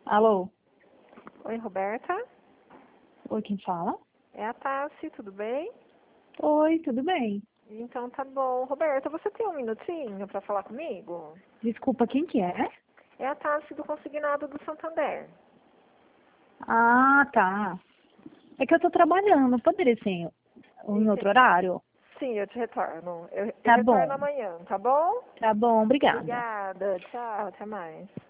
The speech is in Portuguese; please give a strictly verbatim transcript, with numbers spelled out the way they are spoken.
Alô? Oi, Roberta. Oi, quem fala? É a Tassi, tudo bem? Oi, tudo bem? Então tá bom. Roberta, você tem um minutinho para falar comigo? Desculpa, quem que é? É a Tassi do Consignado do Santander. Ah, tá. É que eu tô trabalhando, poderia ser em em outro Ente- horário? Sim, eu te retorno. Eu, eu Tá retorno bom, amanhã, tá bom? tá bom, obrigada. Obrigada. Tchau, até mais.